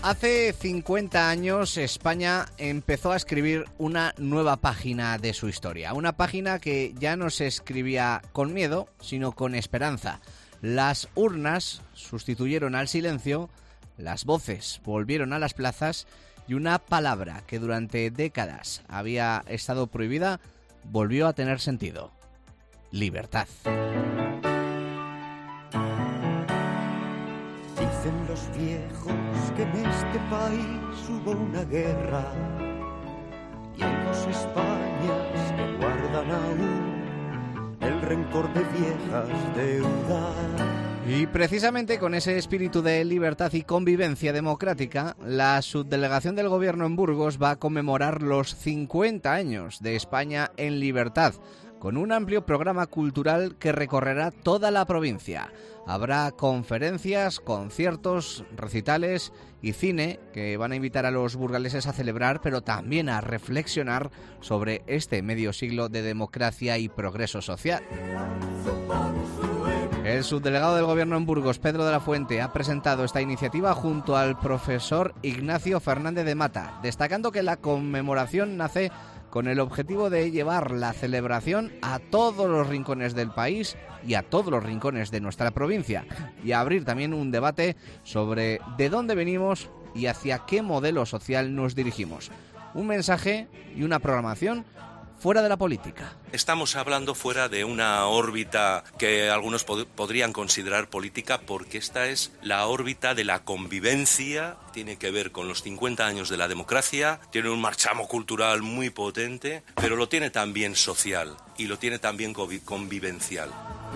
Hace 50 años España empezó a escribir una nueva página de su historia. Una página que ya no se escribía con miedo, sino con esperanza. Las urnas sustituyeron al silencio, las voces volvieron a las plazas y una palabra que durante décadas había estado prohibida volvió a tener sentido. Libertad. Dicen los viejos que en este país hubo una guerra y hay dos Españas que guardan aún el rencor de viejas deudas. Y precisamente con ese espíritu de libertad y convivencia democrática, la subdelegación del Gobierno en Burgos va a conmemorar los 50 años de España en libertad, con un amplio programa cultural que recorrerá toda la provincia. Habrá conferencias, conciertos, recitales y cine que van a invitar a los burgaleses a celebrar, pero también a reflexionar sobre este medio siglo de democracia y progreso social. El subdelegado del Gobierno en Burgos, Pedro de la Fuente, ha presentado esta iniciativa junto al profesor Ignacio Fernández de Mata, destacando que la conmemoración nace con el objetivo de llevar la celebración a todos los rincones del país y a todos los rincones de nuestra provincia, y a abrir también un debate sobre de dónde venimos y hacia qué modelo social nos dirigimos. Un mensaje y una programación fuera de la política. Estamos hablando fuera de una órbita que algunos podrían considerar política, porque esta es la órbita de la convivencia, tiene que ver con los 50 años de la democracia, tiene un marchamo cultural muy potente, pero lo tiene también social y lo tiene también convivencial.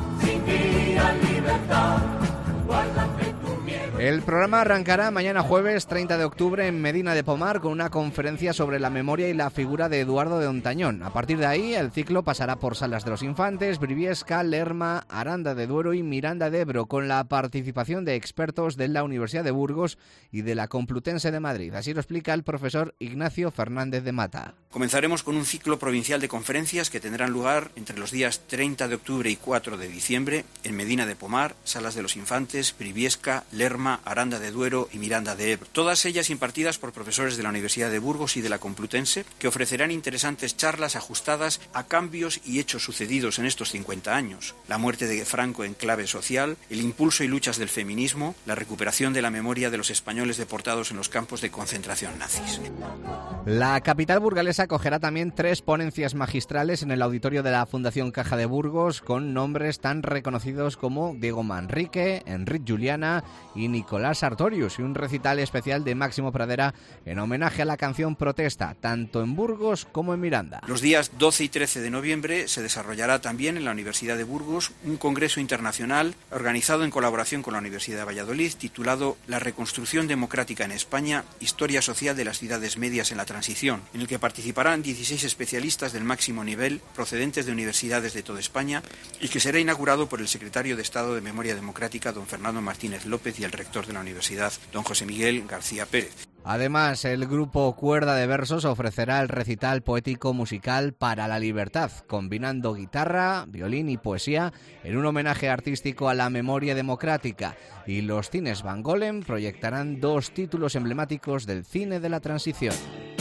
El programa arrancará mañana jueves 30 de octubre en Medina de Pomar con una conferencia sobre la memoria y la figura de Eduardo de Hontañón. A partir de ahí, el ciclo pasará por Salas de los Infantes, Briviesca, Lerma, Aranda de Duero y Miranda de Ebro, con la participación de expertos de la Universidad de Burgos y de la Complutense de Madrid. Así lo explica el profesor Ignacio Fernández de Mata. Comenzaremos con un ciclo provincial de conferencias que tendrán lugar entre los días 30 de octubre y 4 de diciembre en Medina de Pomar, Salas de los Infantes, Briviesca, Lerma, Aranda de Duero y Miranda de Ebro. Todas ellas impartidas por profesores de la Universidad de Burgos y de la Complutense, que ofrecerán interesantes charlas ajustadas a cambios y hechos sucedidos en estos 50 años. La muerte de Franco en clave social, el impulso y luchas del feminismo, la recuperación de la memoria de los españoles deportados en los campos de concentración nazis. La capital burgalesa acogerá también 3 ponencias magistrales en el auditorio de la Fundación Caja de Burgos, con nombres tan reconocidos como Diego Manrique, Enric Juliana y Nicolás Sartorius, y un recital especial de Máximo Pradera en homenaje a la canción Protesta, tanto en Burgos como en Miranda. Los días 12 y 13 de noviembre se desarrollará también en la Universidad de Burgos un congreso internacional organizado en colaboración con la Universidad de Valladolid, titulado La reconstrucción democrática en España, historia social de las ciudades medias en la transición, en el que participarán 16 especialistas del máximo nivel procedentes de universidades de toda España, y que será inaugurado por el secretario de Estado de Memoria Democrática, don Fernando Martínez López, y el rector de la universidad, don José Miguel García Pérez. Además, el grupo Cuerda de Versos ofrecerá el recital poético musical Para la Libertad, combinando guitarra, violín y poesía en un homenaje artístico a la memoria democrática. Y los cines Van Golem proyectarán 2 títulos emblemáticos del cine de la transición.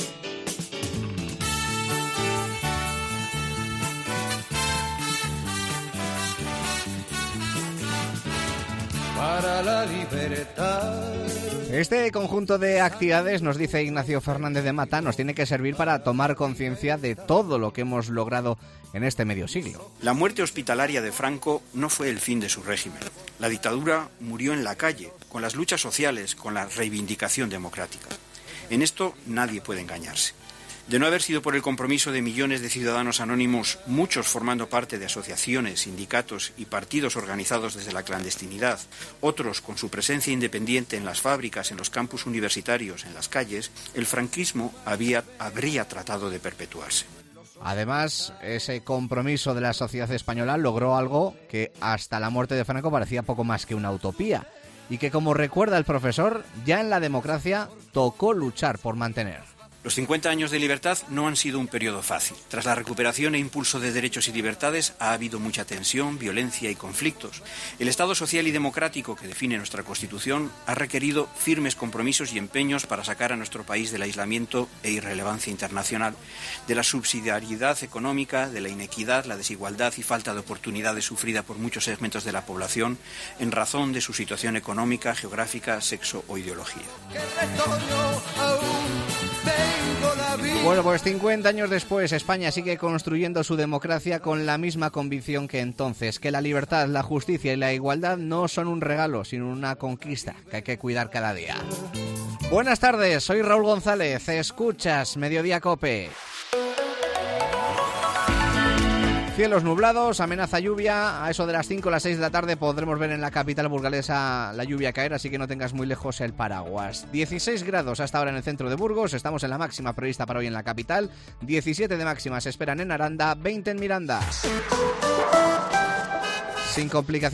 Para la libertad. Este conjunto de actividades, nos dice Ignacio Fernández de Mata, nos tiene que servir para tomar conciencia de todo lo que hemos logrado en este medio siglo. La muerte hospitalaria de Franco no fue el fin de su régimen. La dictadura murió en la calle, con las luchas sociales, con la reivindicación democrática. En esto nadie puede engañarse. De no haber sido por el compromiso de millones de ciudadanos anónimos, muchos formando parte de asociaciones, sindicatos y partidos organizados desde la clandestinidad, otros con su presencia independiente en las fábricas, en los campus universitarios, en las calles, el franquismo habría tratado de perpetuarse. Además, ese compromiso de la sociedad española logró algo que hasta la muerte de Franco parecía poco más que una utopía, y que, como recuerda el profesor, ya en la democracia tocó luchar por mantener. Los 50 años de libertad no han sido un periodo fácil. Tras la recuperación e impulso de derechos y libertades ha habido mucha tensión, violencia y conflictos. El Estado social y democrático que define nuestra Constitución ha requerido firmes compromisos y empeños para sacar a nuestro país del aislamiento e irrelevancia internacional, de la subsidiariedad económica, de la inequidad, la desigualdad y falta de oportunidades sufrida por muchos segmentos de la población en razón de su situación económica, geográfica, sexo o ideología. Bueno, pues 50 años después, España sigue construyendo su democracia con la misma convicción que entonces, que la libertad, la justicia y la igualdad no son un regalo, sino una conquista que hay que cuidar cada día. Buenas tardes, soy Raúl González, escuchas Mediodía COPE. Cielos nublados, amenaza lluvia, a eso de las 5 o las 6 de la tarde podremos ver en la capital burgalesa la lluvia caer, así que no tengas muy lejos el paraguas. 16 grados hasta ahora en el centro de Burgos, estamos en la máxima prevista para hoy en la capital, 17 de máxima se esperan en Aranda, 20 en Miranda. Sin complicaciones.